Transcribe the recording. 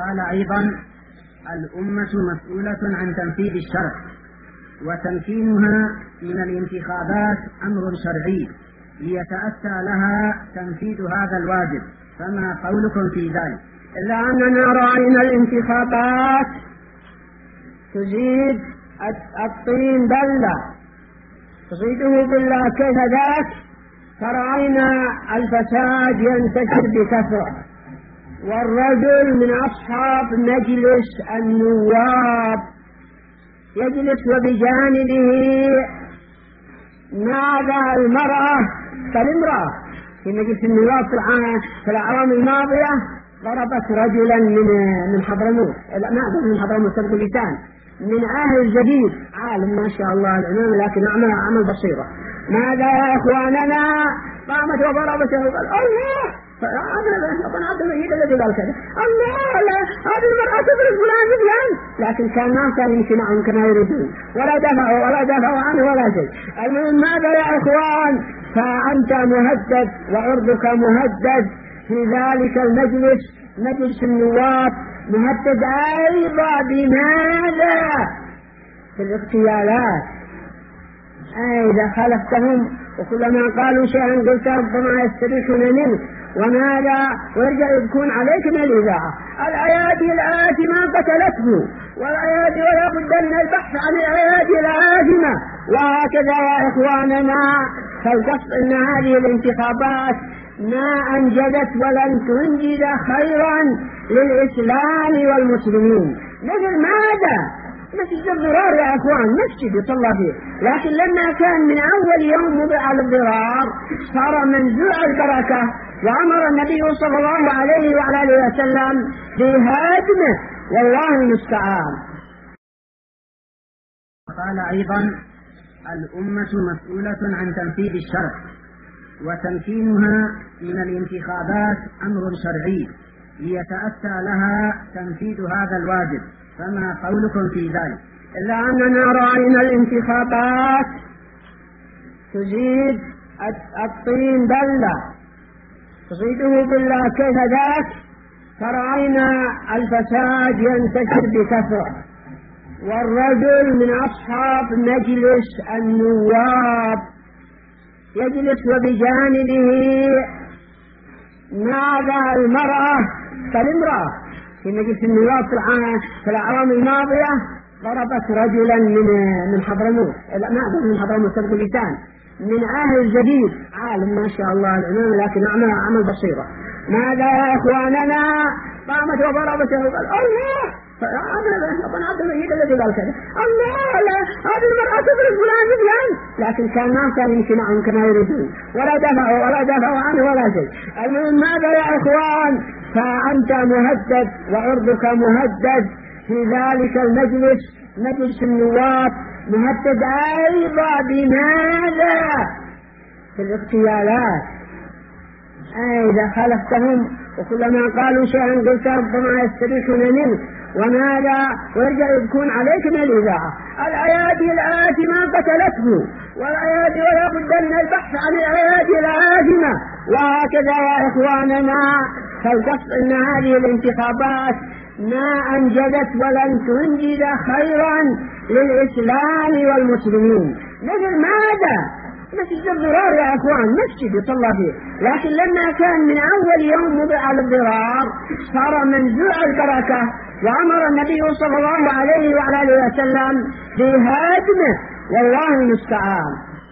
وقال أيضا: الأمة مسؤولة عن تنفيذ الشرع، وتمكينها من الانتخابات أمر شرعي ليتأتى لها تنفيذ هذا الواجب، فما قولكم في ذلك؟ إلا أننا رأينا الانتخابات تزيد الطين بلة، تصيده بالله كيف ذاك، فرأينا الفساد ينتشر بكثرة، والرجل من أصحاب مجلس النواب يجلس وبجانبه ماذا المرأة كالامرأة. في مجلس النواب في الأعوام الماضية ضربت رجلا من حضرموت، لا ما أقول من حضرموت سبق اللسان، من أهل الجديد، عالم ما شاء الله العلم، لكن عمل بصيرة. ماذا يا إخواننا؟ قامت وضربته وقال: الله، أنا عبد المجيد الذي قال كذا، الله لا هذه المرأة تضرب فلان، لكن كان ما كان يمكنهم كما يريدون، ولا دافعوا عنه ولا شيء. المهم ماذا يا إخوان؟ فأنت مهدد وعرضك مهدد في ذلك المجلس، مجلس النواب، مهدد أيضا بماذا؟ في الاغتيالات. إذا خالفتهم وكلما قالوا شيئا قلت ربما يستريحون منه، وماذا؟ ويرجع يبكون عليك من الإذاعة: الأيادي الآثمة قتلته، والأيادي ولا بد من البحث عن الأيادي الآثمة. وهكذا يا إخواننا، فالقصد أن هذه الانتخابات ما أنجدت ولن تنجد خيرا للإسلام والمسلمين. مثل ماذا؟ مسجد الضرار يا أخوان، مسجد يصلى فيه، لكن لما كان من أول يوم وضع الضرار صار منزوع البركة، وأمر النبي صلى الله عليه وعلى آله وسلم بهدمه، والله المستعان. قال أيضا: الأمة مسؤولة عن تنفيذ الشرع، وتمكينها من الانتخابات أمر شرعي ليتأتى لها تنفيذ هذا الواجب، فما قولكم في ذلك؟ إلا أننا رأينا الانتخابات تزيد الطين بلة، تصيده بالله كيف ذاك، فرأينا الفساد ينتشر بكثرة، والرجل من أصحاب مجلس النواب يجلس وبجانبه ماذا المرأة كالامرأة. في مجلس النواب في الأعوام الماضية ضربت رجلا من حضرموت، لا ما أقول من حضرموت سبق اللسان، من أهل الجديد، عالم ما شاء الله العلم، لكن عمل بصيرة. ماذا يا إخواننا؟ قامت وضربته وقال: الله، أنا عبد المجيد الذي قال كذا، الله لا هذه المرأة تضرب فلان، لكن كان ما كان يمكنهم كما يريدون، ولا دافعوا عنه ولا شيء. المهم ماذا يا إخوان؟ فأنت مهدد وعرضك مهدد في ذلك المجلس، مجلس النواب، مهدد أيضا بماذا؟ في الاغتيالات. إذا خالفتهم وكلما قالوا شيئا قلت ربما يستريحون منه، وماذا؟ ويرجع يبكون عليك من الإذاعة: الأيادي الآثمة قتلته، والأيادي ولا بد من البحث عن الأيادي الآثمة. وهكذا يا إخواننا، فالقصد أن هذه الانتخابات ما أنجدت ولن تنجد خيرا للإسلام والمسلمين. مثل ماذا؟ مسجد الضرار يا أخوان، مسجد يصلى فيه، لكن لما كان من أول يوم وضع الضرار صار منزوع البركة، وأمر النبي صلى الله عليه وعلى آله وسلم بهدمه، والله المستعان.